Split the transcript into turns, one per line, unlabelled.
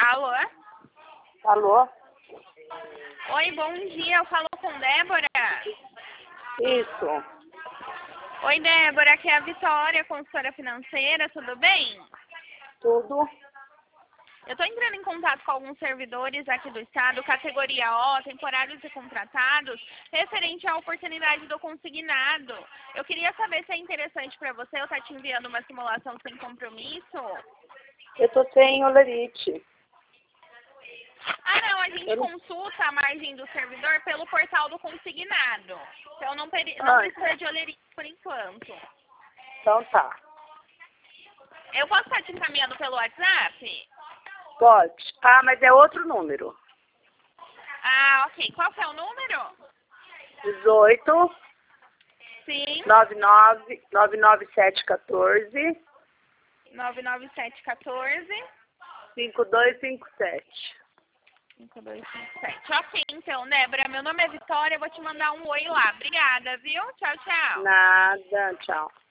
Alô?
Alô?
Oi, bom dia. Eu falo com Débora.
Isso.
Oi, Débora. Aqui é a Vitória, consultora financeira. Tudo bem?
Tudo?
Eu estou entrando em contato com alguns servidores aqui do estado, categoria O, temporários e contratados, referente à oportunidade do consignado. Eu queria saber se é interessante para você eu estar te enviando uma simulação sem compromisso.
Eu tô sem olerite.
Ah, não, a gente consulta a margem do servidor pelo portal do consignado. Então não precisa de olerite por enquanto.
Então tá.
Eu posso estar te encaminhando pelo WhatsApp?
Pode. Ah, mas é outro número.
Ah, ok. Qual que é o número?
18
Sim.
99714
99714
5257.
5257. Ok, então, Débora, meu nome é Vitória, eu vou te mandar um oi lá. Obrigada, viu? Tchau, tchau.
Nada, tchau.